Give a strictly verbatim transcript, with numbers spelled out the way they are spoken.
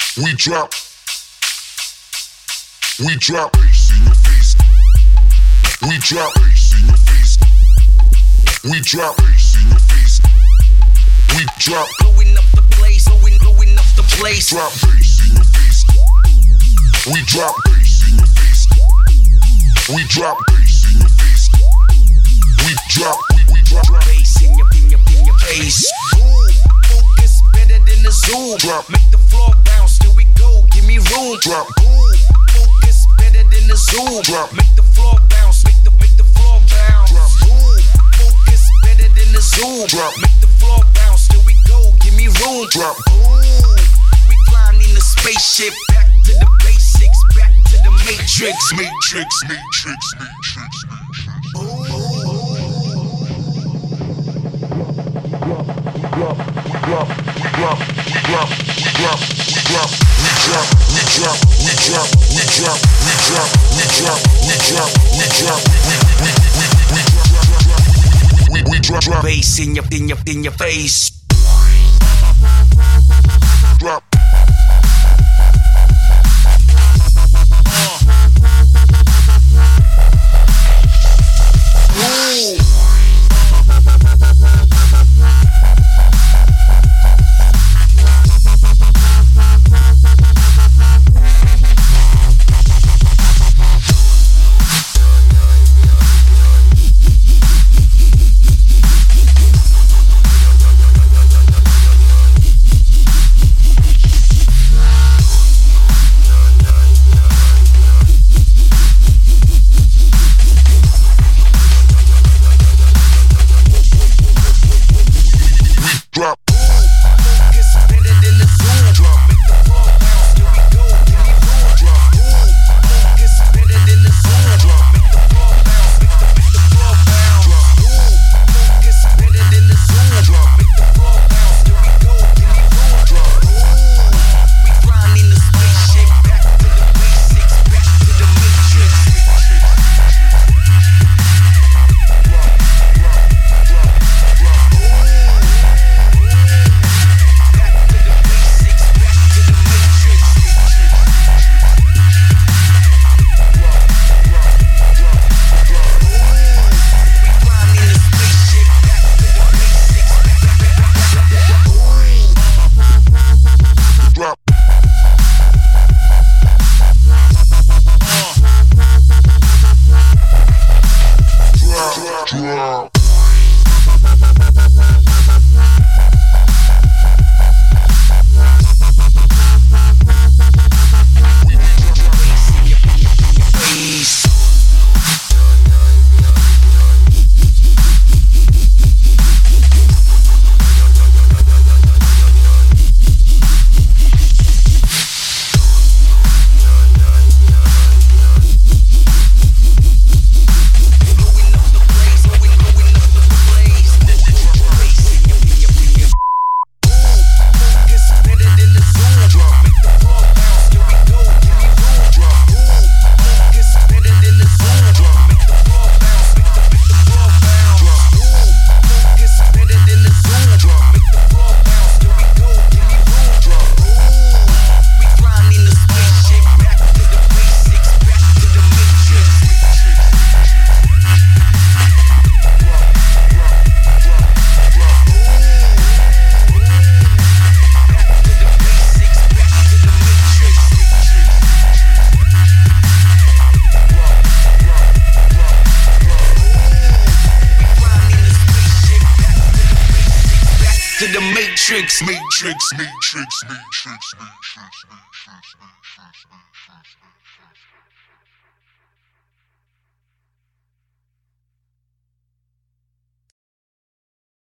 We drop. We drop bass in your face. We drop bass in your face. We drop bass in your face. We drop. Blowing up the place, blowing, blowing up the place. Drop bass in your face. We drop bass in your face. We drop bass in your face. We drop, we, we drop bass in your, in your, in your face. Ooh, focus better than the Zoom. Drop. Make the floor bounce, here we go, give me room. Drop. Ooh, focus better than the Zoom. Drop. Make the floor bounce, make the, make the floor bounce. Drop. Ooh, focus better than the Zoom. Drop. Make the floor bounce, here we go, give me room. Drop. Ooh, we flying in the spaceship, back to the basics, back to the matrix. Matrix, matrix, matrix, matrix. Ooh. Drop, we drop, we drop, we drop, we drop, we drop, we drop, we drop, we drop, we drop, we drop, we drop, we drop, we drop, we we we we we we drop, drop bass in your, in your, in your face. Drop. Drop. To the matrix, matrix, matrix, matrix, matrix, matrix, matrix, matrix.